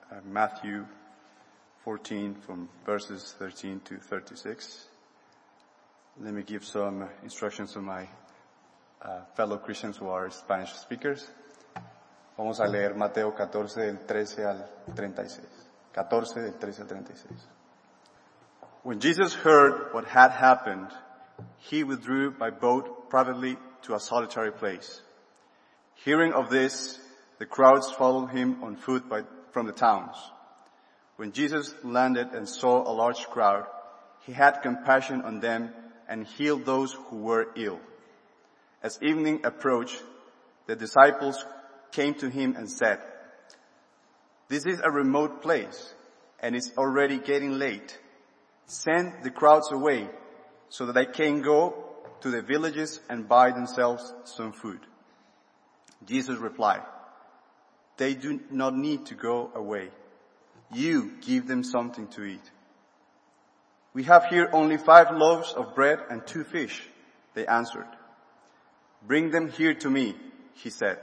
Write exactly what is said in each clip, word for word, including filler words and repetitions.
uh, Matthew fourteen from verses thirteen to thirty-six. Let me give some instructions to my uh, fellow Christians who are Spanish speakers. Vamos a leer Mateo catorce del trece al treinta y seis. catorce del trece al treinta y seis. When Jesus heard what had happened, he withdrew by boat privately to a solitary place. Hearing of this, the crowds followed him on foot by, from the towns. When Jesus landed and saw a large crowd, he had compassion on them and healed those who were ill. As evening approached, the disciples came to him and said, "This is a remote place, and it's already getting late. Send the crowds away so that they can go to the villages and buy themselves some food." Jesus replied, "They do not need to go away. You give them something to eat." "We have here only five loaves of bread and two fish," they answered. "Bring them here to me," he said.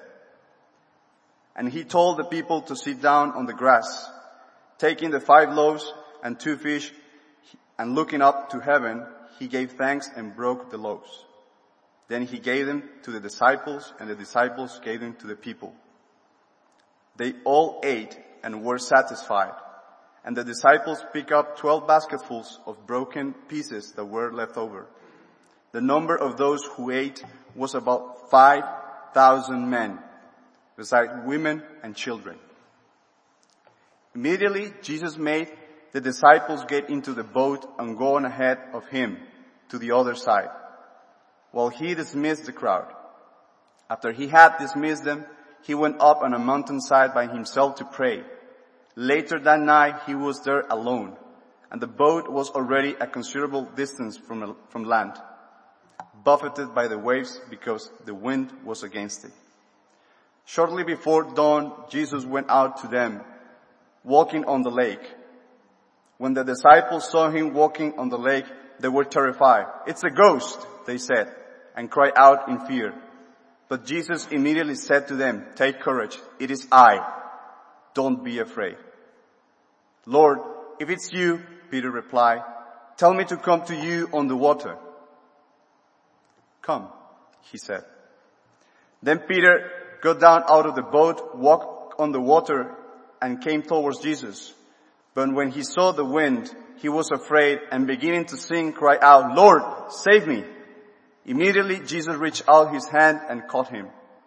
And he told the people to sit down on the grass. Taking the five loaves and two fish and looking up to heaven, he gave thanks and broke the loaves. Then he gave them to the disciples, and the disciples gave them to the people. They all ate and were satisfied. And the disciples picked up twelve basketfuls of broken pieces that were left over. The number of those who ate was about five thousand men, besides women and children. Immediately Jesus made the disciples get into the boat and go on ahead of him to the other side, while he dismissed the crowd. After he had dismissed them, he went up on a mountainside by himself to pray. Later that night he was there alone, and the boat was already a considerable distance from, from land, buffeted by the waves because the wind was against it. Shortly before dawn, Jesus went out to them, walking on the lake. When the disciples saw him walking on the lake, they were terrified. "It's a ghost," they said, and cried out in fear. But Jesus immediately said to them, "Take courage, it is I. Don't be afraid." "Lord, if it's you," Peter replied, "tell me to come to you on the water." "Come," he said. Then Peter got down out of the boat, walked on the water, and came towards Jesus. But when he saw the wind, he was afraid, and beginning to sink, cried out, "Lord, save me." Immediately Jesus reached out his hand and caught him.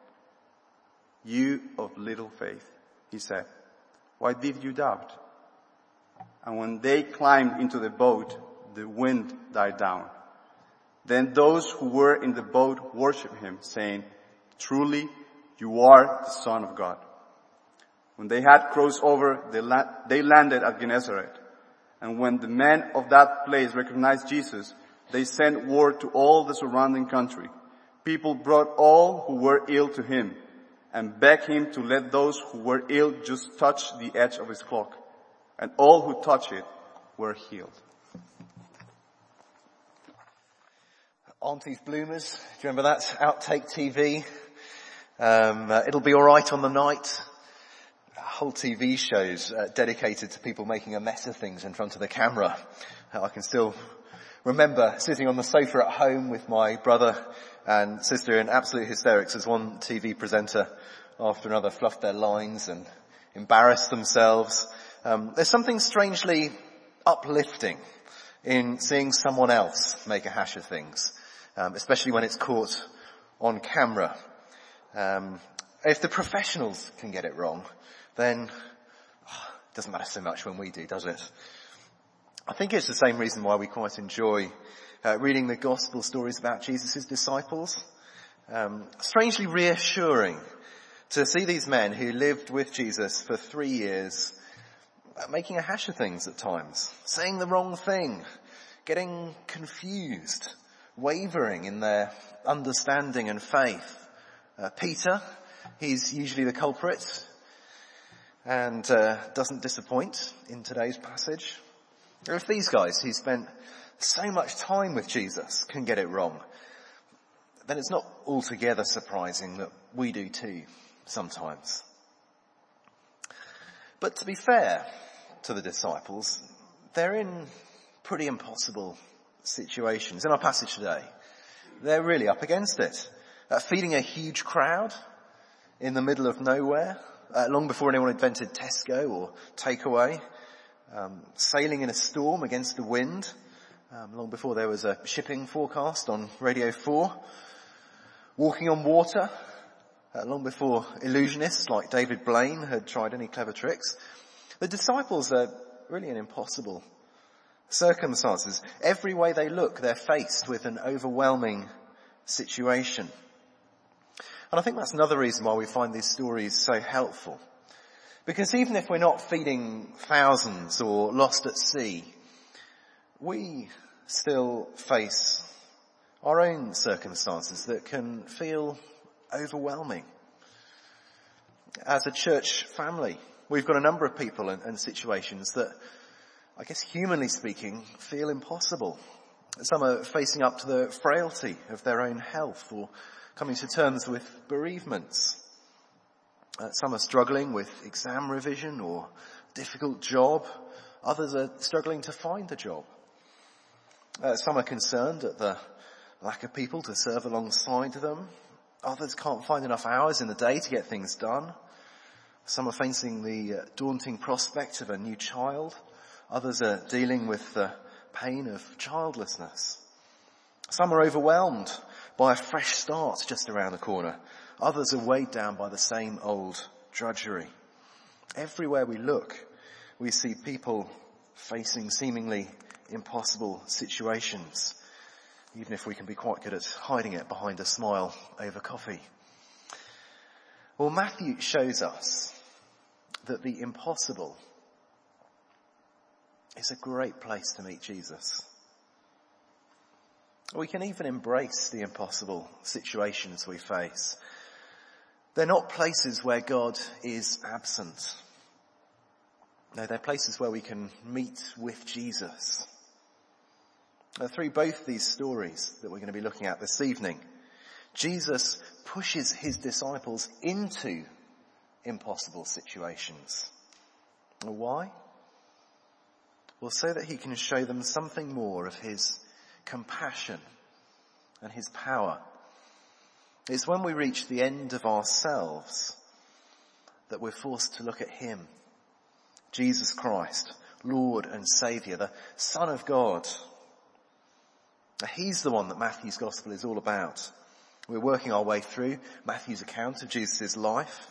"You of little faith," he said, "why did you doubt?" And when they climbed into the boat, the wind died down. Then those who were in the boat worshipped him, saying, "Truly, you are the Son of God." When they had crossed over, they, la- they landed at Gennesaret. And when the men of that place recognized Jesus, they sent word to all the surrounding country. People brought all who were ill to him and begged him to let those who were ill just touch the edge of his cloak. And all who touched it were healed. Auntie's Bloomers, do you remember that? Outtake T V. Um, uh, It'll Be Alright on the Night. Whole T V shows uh, dedicated to people making a mess of things in front of the camera. Uh, I can still remember sitting on the sofa at home with my brother and sister in absolute hysterics as one T V presenter after another fluffed their lines and embarrassed themselves. Um, there's something strangely uplifting in seeing someone else make a hash of things, um, especially when it's caught on camera. Um, if the professionals can get it wrong, then oh, it doesn't matter so much when we do, does it? I think it's the same reason why we quite enjoy uh, reading the gospel stories about Jesus' disciples. Um, strangely reassuring to see these men who lived with Jesus for three years uh, making a hash of things at times, saying the wrong thing, getting confused, wavering in their understanding and faith. Uh, Peter, he's usually the culprit and uh, doesn't disappoint in today's passage. Or if these guys who spent so much time with Jesus can get it wrong, then it's not altogether surprising that we do too sometimes. But to be fair to the disciples, they're in pretty impossible situations. In our passage today, they're really up against it. Uh, feeding a huge crowd in the middle of nowhere, uh, long before anyone invented Tesco or takeaway. Um, sailing in a storm against the wind, um, long before there was a shipping forecast on Radio four. Walking on water, uh, long before illusionists like David Blaine had tried any clever tricks. The disciples are really in impossible circumstances. Every way they look, they're faced with an overwhelming situation. And I think that's another reason why we find these stories so helpful. Because even if we're not feeding thousands or lost at sea, we still face our own circumstances that can feel overwhelming. As a church family, we've got a number of people and, and situations that, I guess humanly speaking, feel impossible. Some are facing up to the frailty of their own health or coming to terms with bereavements. Uh, some are struggling with exam revision or difficult job. Others are struggling to find a job. Uh, some are concerned at the lack of people to serve alongside them. Others can't find enough hours in the day to get things done. Some are facing the uh, daunting prospect of a new child. Others are dealing with the pain of childlessness. Some are overwhelmed by a fresh start just around the corner. Others are weighed down by the same old drudgery. Everywhere we look, we see people facing seemingly impossible situations, even if we can be quite good at hiding it behind a smile over coffee. Well, Matthew shows us that the impossible is a great place to meet Jesus. We can even embrace the impossible situations we face. They're not places where God is absent. No, they're places where we can meet with Jesus. Now, through both these stories that we're going to be looking at this evening, Jesus pushes his disciples into impossible situations. Why? Well, so that he can show them something more of his compassion and his power. It's when we reach the end of ourselves that we're forced to look at him, Jesus Christ, Lord and Saviour, the Son of God. He's the one that Matthew's Gospel is all about. We're working our way through Matthew's account of Jesus' life.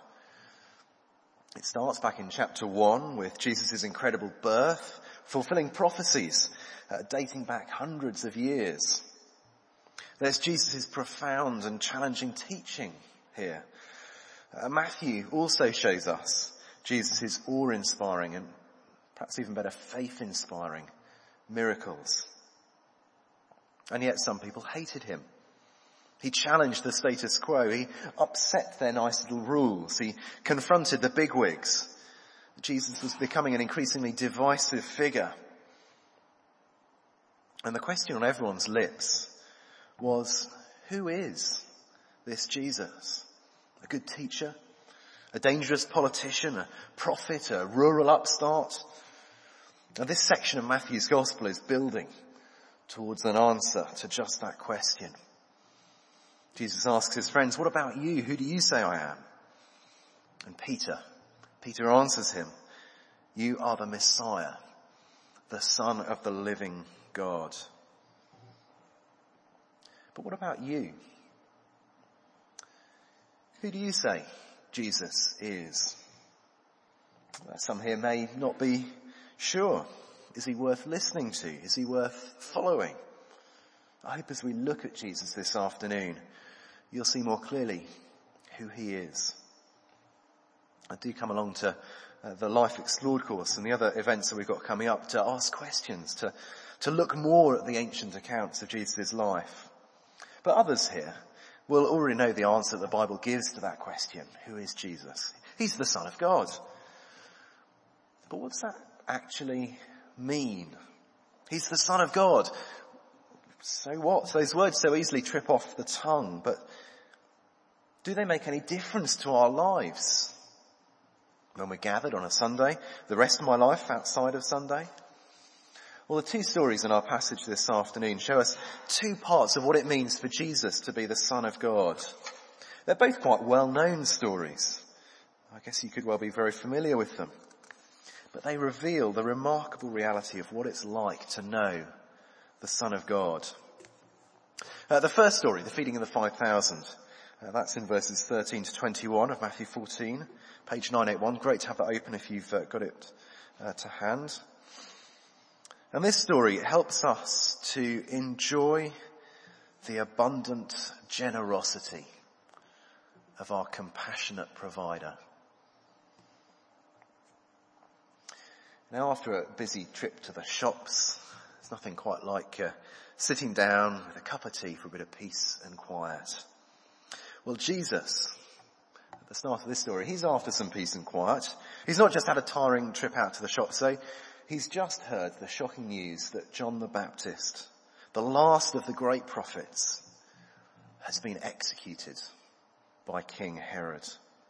It starts back in chapter one with Jesus' incredible birth, fulfilling prophecies uh, dating back hundreds of years. There's Jesus' profound and challenging teaching here. Uh, Matthew also shows us Jesus' awe-inspiring and perhaps even better, faith-inspiring miracles. And yet some people hated him. He challenged the status quo. He upset their nice little rules. He confronted the bigwigs. Jesus was becoming an increasingly divisive figure. And the question on everyone's lips was, who is this Jesus? A good teacher? A dangerous politician? A prophet? A rural upstart? Now, this section of Matthew's Gospel is building towards an answer to just that question. Jesus asks his friends, what about you? Who do you say I am? And Peter, Peter answers him, you are the Messiah, the Son of the living God. But what about you? Who do you say Jesus is? Some here may not be sure. Is he worth listening to? Is he worth following? I hope as we look at Jesus this afternoon, you'll see more clearly who he is. I do come along to uh, the Life Explored course and the other events that we've got coming up to ask questions, to, to look more at the ancient accounts of Jesus' life. But others here will already know the answer the Bible gives to that question. Who is Jesus? He's the Son of God. But what's that actually mean? He's the Son of God. So what? Those words so easily trip off the tongue, but do they make any difference to our lives? when we're gathered on a Sunday, the rest of my life outside of Sunday? Well, the two stories in our passage this afternoon show us two parts of what it means for Jesus to be the Son of God. They're both quite well-known stories. I guess you could well be very familiar with them. But they reveal the remarkable reality of what it's like to know the Son of God. Uh, the first story, the feeding of the five thousand, uh, that's in verses thirteen to twenty-one of Matthew fourteen, page nine eighty-one. Great to have that open if you've uh, got it uh, to hand. And this story helps us to enjoy the abundant generosity of our compassionate provider. Now, after a busy trip to the shops, there's nothing quite like uh, sitting down with a cup of tea for a bit of peace and quiet. Well, Jesus, at the start of this story, he's after some peace and quiet. He's not just had a tiring trip out to the shops, though. He's just heard the shocking news that John the Baptist, the last of the great prophets, has been executed by King Herod.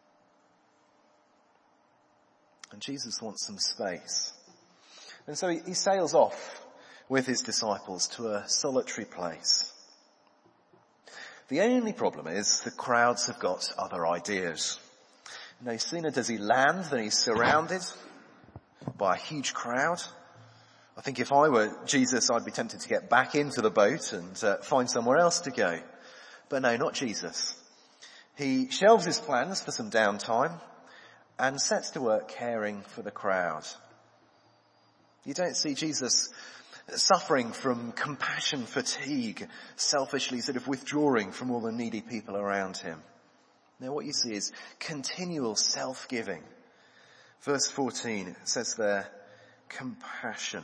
And Jesus wants some space. And so he, he sails off with his disciples to a solitary place. The only problem is the crowds have got other ideas. No sooner does he land than he's surrounded by a huge crowd. I think if I were Jesus, I'd be tempted to get back into the boat and uh, find somewhere else to go. But no, not Jesus. He shelves his plans for some downtime and sets to work caring for the crowd. You don't see Jesus suffering from compassion fatigue, selfishly sort of withdrawing from all the needy people around him. Now what you see is continual self-giving. Verse fourteen says there, compassion.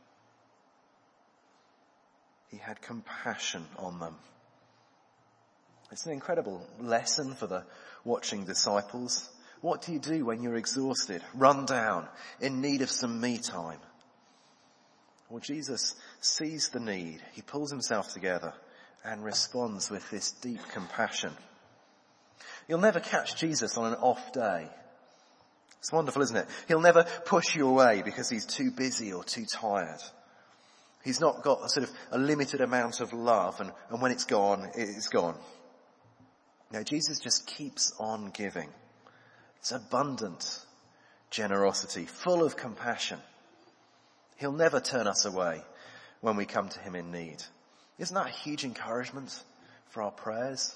He had compassion on them. It's an incredible lesson for the watching disciples. What do you do when you're exhausted, run down, in need of some me time? Well, Jesus sees the need. He pulls himself together and responds with this deep compassion. You'll never catch Jesus on an off day. It's wonderful, isn't it? He'll never push you away because he's too busy or too tired. He's not got a sort of a limited amount of love, and, and when it's gone, it's gone. No, Jesus just keeps on giving. It's abundant generosity, full of compassion. He'll never turn us away when we come to him in need. Isn't that a huge encouragement for our prayers?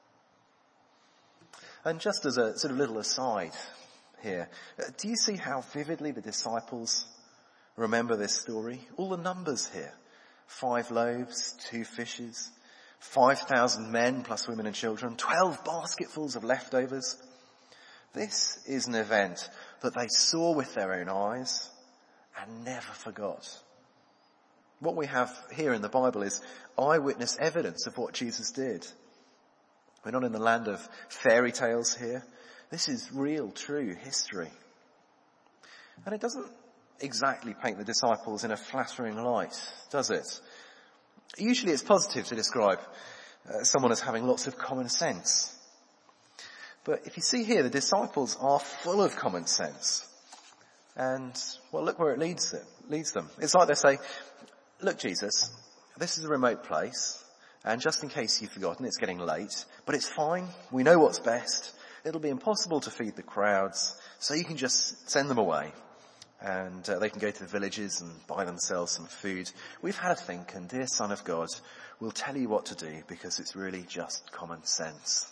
And just as a sort of little aside here, do you see how vividly the disciples remember this story? All the numbers here. Five loaves, two fishes, five thousand men plus women and children, twelve basketfuls of leftovers. This is an event that they saw with their own eyes and never forgot. What we have here in the Bible is eyewitness evidence of what Jesus did. We're not in the land of fairy tales here. This is real, true history. And it doesn't exactly paint the disciples in a flattering light, does it? Usually it's positive to describe uh, someone as having lots of common sense. But if you see here, the disciples are full of common sense. And, well, look where it leads them. Leads them. It's like they say, look, Jesus, this is a remote place, and just in case you've forgotten, it's getting late, but it's fine. We know what's best. It'll be impossible to feed the crowds, so you can just send them away. And uh, they can go to the villages and buy themselves some food. We've had a think, and dear Son of God, we'll tell you what to do, because it's really just common sense.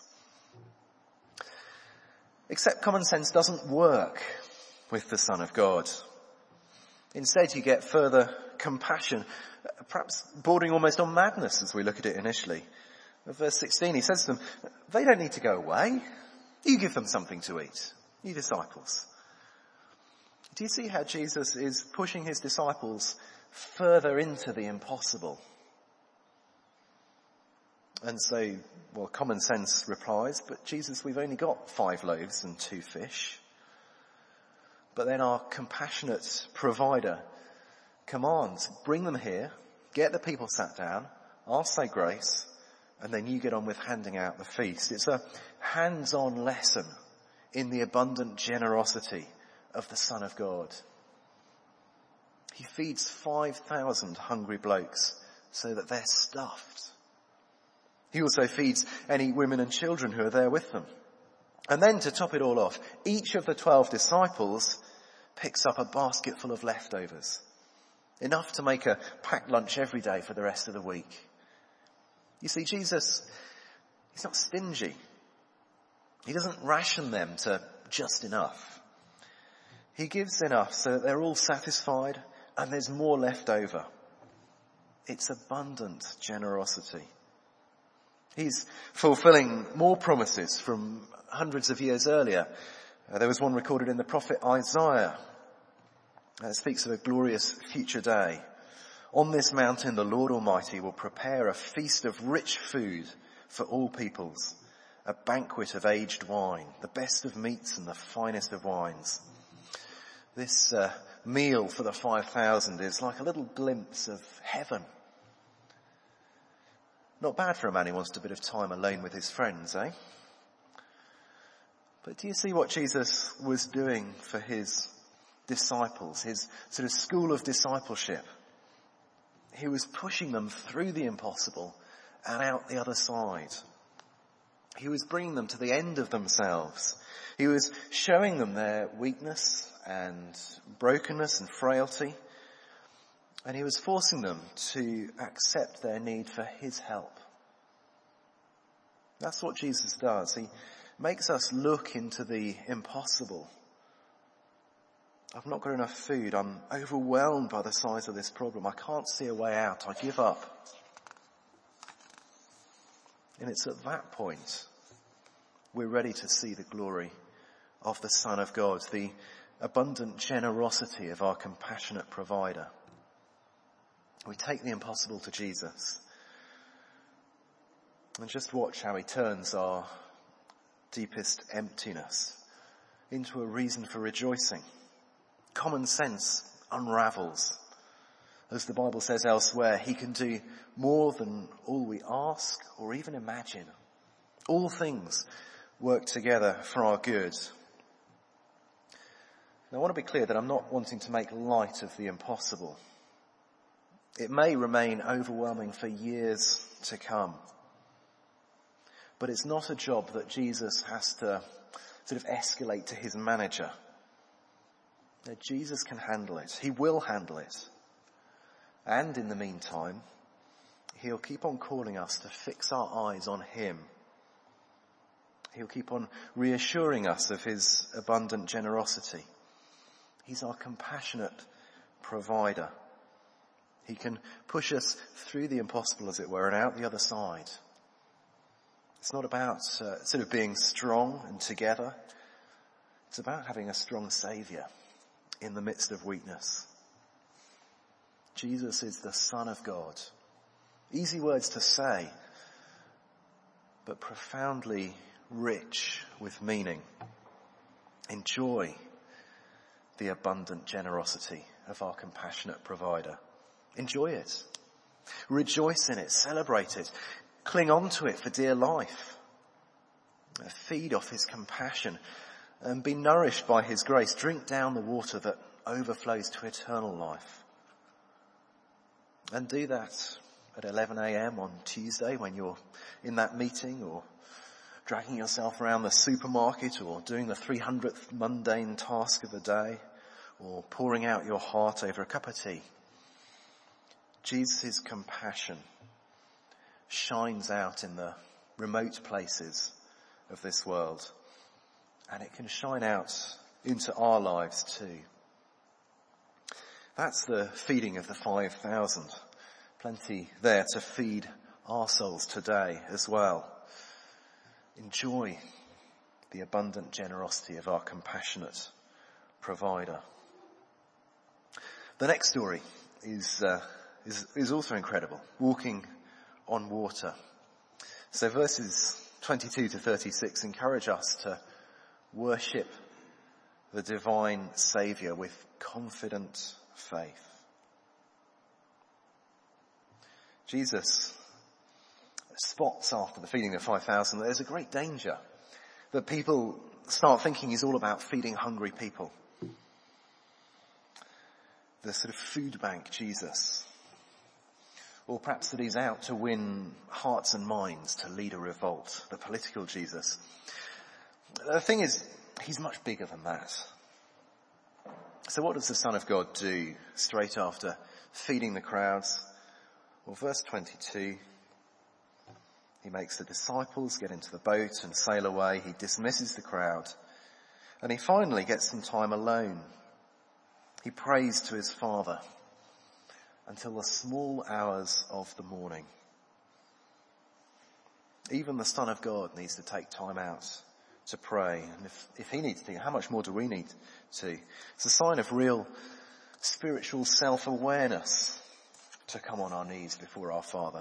Except common sense doesn't work with the Son of God. Instead, you get further compassion, perhaps bordering almost on madness as we look at it initially. In verse sixteen, he says to them, they don't need to go away. You give them something to eat, you disciples. Do you see how Jesus is pushing his disciples further into the impossible? And so, well, common sense replies, but Jesus, we've only got five loaves and two fish. But then our compassionate provider commands, bring them here, get the people sat down, I'll say grace, and then you get on with handing out the feast. It's a hands-on lesson in the abundant generosity of the Son of God. He feeds five thousand hungry blokes so that they're stuffed. He also feeds any women and children who are there with them. And then to top it all off, each of the twelve disciples picks up a basket full of leftovers. Enough to make a packed lunch every day for the rest of the week. You see, Jesus, he's not stingy. He doesn't ration them to just enough. He gives enough so that they're all satisfied and there's more left over. It's abundant generosity. He's fulfilling more promises from hundreds of years earlier. Uh, there was one recorded in the prophet Isaiah. Uh, it speaks of a glorious future day. On this mountain, the Lord Almighty will prepare a feast of rich food for all peoples, a banquet of aged wine, the best of meats and the finest of wines. This uh, meal for the five thousand is like a little glimpse of heaven. Not bad for a man who wants a bit of time alone with his friends, eh? But do you see what Jesus was doing for his disciples, his sort of school of discipleship? He was pushing them through the impossible and out the other side. He was bringing them to the end of themselves. He was showing them their weakness and brokenness and frailty. And he was forcing them to accept their need for his help. That's what Jesus does. He makes us look into the impossible. I've not got enough food. I'm overwhelmed by the size of this problem. I can't see a way out. I give up. And it's at that point we're ready to see the glory of the Son of God, the abundant generosity of our compassionate provider. We take the impossible to Jesus and just watch how he turns our deepest emptiness into a reason for rejoicing. Common sense unravels. As the Bible says elsewhere, he can do more than all we ask or even imagine. All things work together for our good. Now, I want to be clear that I'm not wanting to make light of the impossible. It may remain overwhelming for years to come. But it's not a job that Jesus has to sort of escalate to his manager. No, Jesus can handle it. He will handle it. And in the meantime, he'll keep on calling us to fix our eyes on him. He'll keep on reassuring us of his abundant generosity. He's our compassionate provider. He can push us through the impossible, as it were, and out the other side. It's not about uh, sort of being strong and together. It's about having a strong Saviour in the midst of weakness. Jesus is the Son of God. Easy words to say, but profoundly rich with meaning. Enjoy the abundant generosity of our compassionate provider. Enjoy it. Rejoice in it. Celebrate it. Cling on to it for dear life. Feed off his compassion and be nourished by his grace. Drink down the water that overflows to eternal life. And do that at eleven a.m. on Tuesday when you're in that meeting, or dragging yourself around the supermarket, or doing the three hundredth mundane task of the day, or pouring out your heart over a cup of tea. Jesus' compassion shines out in the remote places of this world, and it can shine out into our lives too. That's the feeding of the five thousand. Plenty there to feed our souls today as well. Enjoy the abundant generosity of our compassionate provider. The next story is uh, is, is also incredible. Walking on water. So verses twenty-two to thirty-six encourage us to worship the divine Saviour with confident faith. Jesus spots after the feeding of five thousand that there's a great danger that people start thinking he's all about feeding hungry people. the sort of food bank Jesus. Or perhaps that he's out to win hearts and minds, to lead a revolt, the political Jesus. The thing is, he's much bigger than that. So what does the Son of God do straight after feeding the crowds? Well, verse twenty-two, he makes the disciples get into the boat and sail away. He dismisses the crowd. And he finally gets some time alone. He prays to his Father until the small hours of the morning. Even the Son of God needs to take time out to pray. And if, if he needs to, how much more do we need to? It's a sign of real spiritual self-awareness to come on our knees before our Father.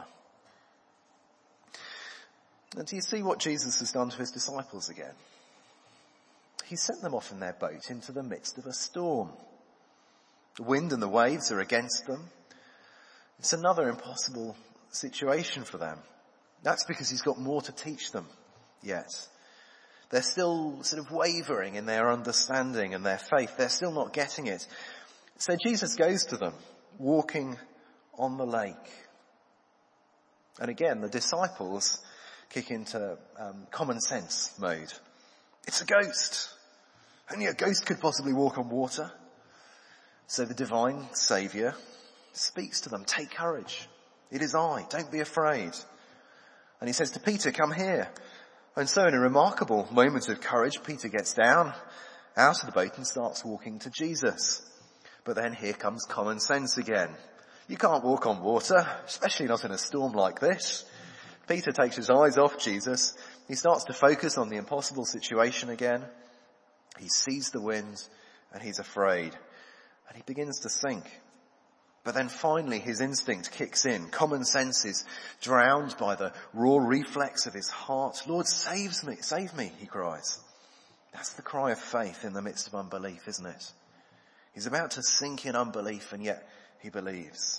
And do you see what Jesus has done to his disciples again? He sent them off in their boat into the midst of a storm. The wind and the waves are against them. It's another impossible situation for them. That's because he's got more to teach them yet. They're still sort of wavering in their understanding and their faith. They're still not getting it. So Jesus goes to them, walking on the lake. And again, the disciples kick into um, common sense mode. It's a ghost. Only a ghost could possibly walk on water. So the divine Saviour speaks to them. Take courage. It is I. Don't be afraid. And he says to Peter, come here. And so in a remarkable moment of courage, Peter gets down out of the boat and starts walking to Jesus. But then here comes common sense again. You can't walk on water, especially not in a storm like this. Peter takes his eyes off Jesus. He starts to focus on the impossible situation again. He sees the wind and he's afraid. And he begins to sink. But then finally his instinct kicks in. Common sense is drowned by the raw reflex of his heart. Lord, save me, save me, he cries. That's the cry of faith in the midst of unbelief, isn't it? He's about to sink in unbelief and yet he believes.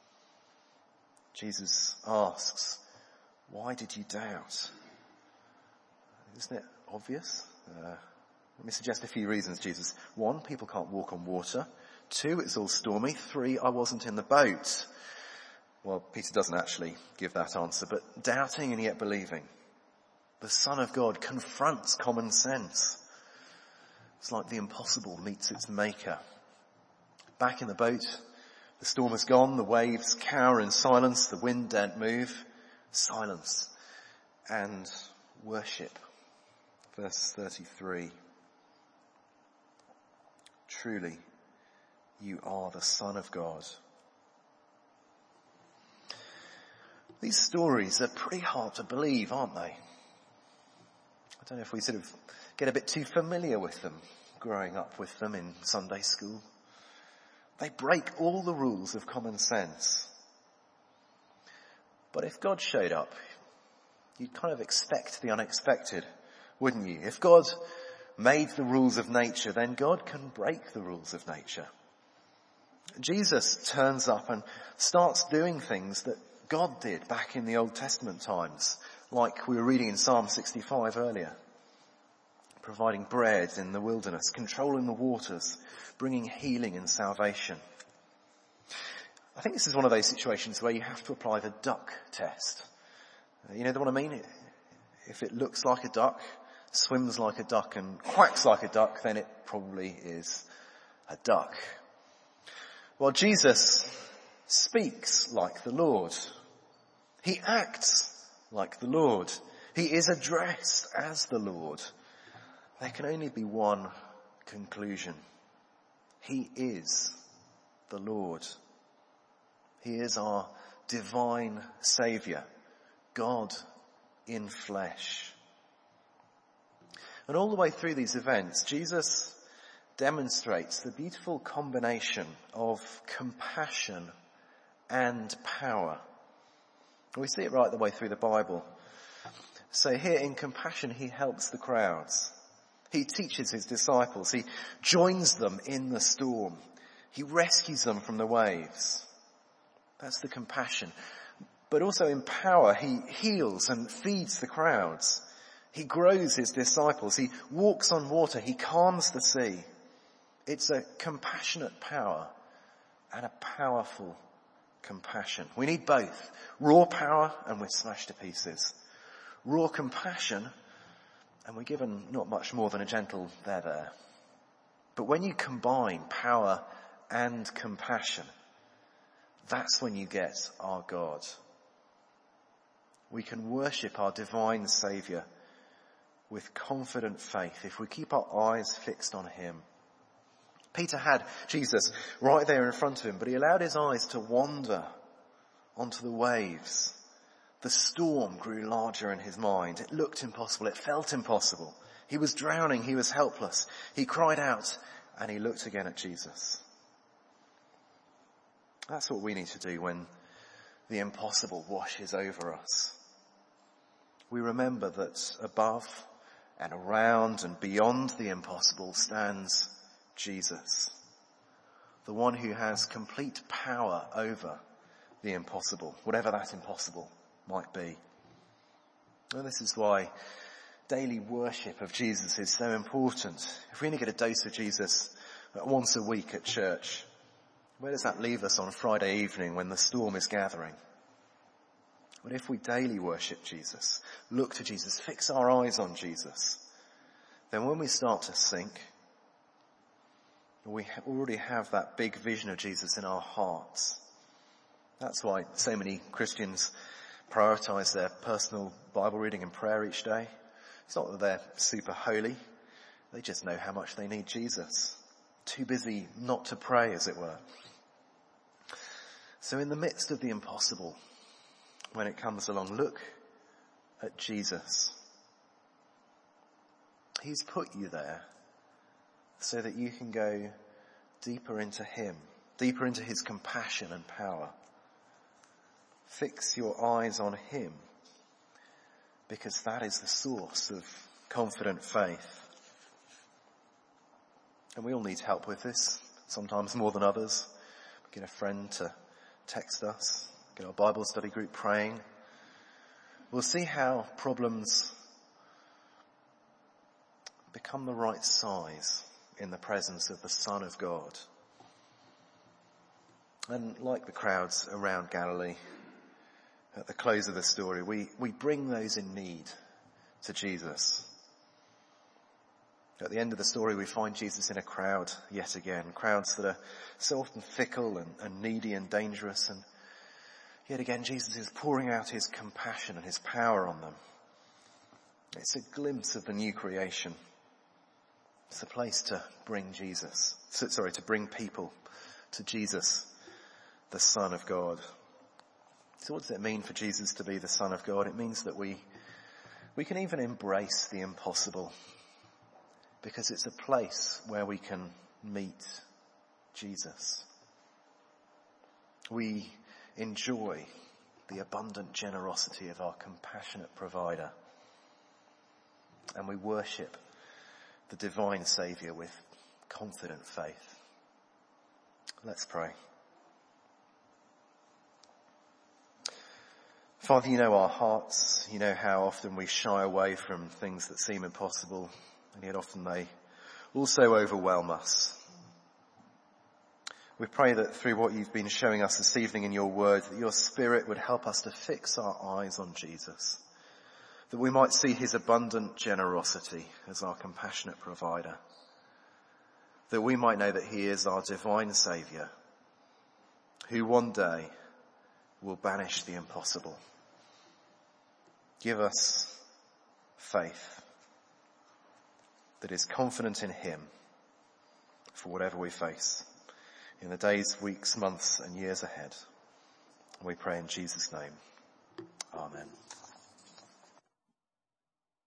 Jesus asks, why did you doubt? Isn't it obvious? Uh, let me suggest a few reasons, Jesus. One, people can't walk on water. Two, it's all stormy. Three, I wasn't in the boat. Well, Peter doesn't actually give that answer, but doubting and yet believing. The Son of God confronts common sense. It's like the impossible meets its maker. Back in the boat, the storm has gone, the waves cower in silence, the wind daren't move. Silence and worship. Verse thirty-three. Truly, you are the Son of God. These stories are pretty hard to believe, aren't they? I don't know if we sort of get a bit too familiar with them, growing up with them in Sunday school. They break all the rules of common sense. But if God showed up, you'd kind of expect the unexpected, wouldn't you? If God made the rules of nature, then God can break the rules of nature. Jesus turns up and starts doing things that God did back in the Old Testament times, like we were reading in Psalm sixty-five earlier. Providing bread in the wilderness, controlling the waters, bringing healing and salvation. I think this is one of those situations where you have to apply the duck test. You know what I mean? If it looks like a duck, swims like a duck and quacks like a duck, then it probably is a duck. Well, Jesus speaks like the Lord. He acts like the Lord. He is addressed as the Lord. There can only be one conclusion. He is the Lord. He is our divine Saviour, God in flesh. And all the way through these events, Jesus demonstrates the beautiful combination of compassion and power. We see it right the way through the Bible. So here in compassion, he helps the crowds. He teaches his disciples. He joins them in the storm. He rescues them from the waves. That's the compassion. But also in power, he heals and feeds the crowds. He grows his disciples. He walks on water. He calms the sea. It's a compassionate power and a powerful compassion. We need both. Raw power and we're smashed to pieces. Raw compassion and we're given not much more than a gentle there there. But when you combine power and compassion, that's when you get our God. We can worship our divine Saviour with confident faith if we keep our eyes fixed on him. Peter had Jesus right there in front of him, but he allowed his eyes to wander onto the waves. The storm grew larger in his mind. It looked impossible. It felt impossible. He was drowning. He was helpless. He cried out and he looked again at Jesus. That's what we need to do when the impossible washes over us. We remember that above and around and beyond the impossible stands Jesus, the one who has complete power over the impossible, whatever that impossible might be. And this is why daily worship of Jesus is so important. If we only get a dose of Jesus once a week at church, where does that leave us on Friday evening when the storm is gathering? But if we daily worship Jesus, look to Jesus, fix our eyes on Jesus, then when we start to sink, we already have that big vision of Jesus in our hearts. That's why so many Christians prioritize their personal Bible reading and prayer each day. It's not that they're super holy. They just know how much they need Jesus. Too busy not to pray, as it were. So in the midst of the impossible, when it comes along, look at Jesus. He's put you there so that you can go deeper into him, deeper into his compassion and power. Fix your eyes on him, because that is the source of confident faith. And we all need help with this, sometimes more than others. Get a friend to text us, get our Bible study group praying. We'll see how problems become the right size in the presence of the Son of God. And like the crowds around Galilee, at the close of the story, we, we bring those in need to Jesus. At the end of the story, we find Jesus in a crowd yet again, crowds that are so often fickle and, and needy and dangerous, and yet again Jesus is pouring out his compassion and his power on them. It's a glimpse of the new creation. It's a place to bring Jesus, sorry, to bring people to Jesus, the Son of God. So what does it mean for Jesus to be the Son of God? It means that we, we can even embrace the impossible, because it's a place where we can meet Jesus. We enjoy the abundant generosity of our compassionate provider, and we worship the divine Saviour with confident faith. Let's pray. Father, you know our hearts. You know how often we shy away from things that seem impossible, and yet often they also overwhelm us. We pray that through what you've been showing us this evening in your word, that your Spirit would help us to fix our eyes on Jesus, that we might see his abundant generosity as our compassionate provider, that we might know that he is our divine Saviour, who one day will banish the impossible. Give us faith that is confident in him for whatever we face in the days, weeks, months and years ahead. We pray in Jesus' name. Amen.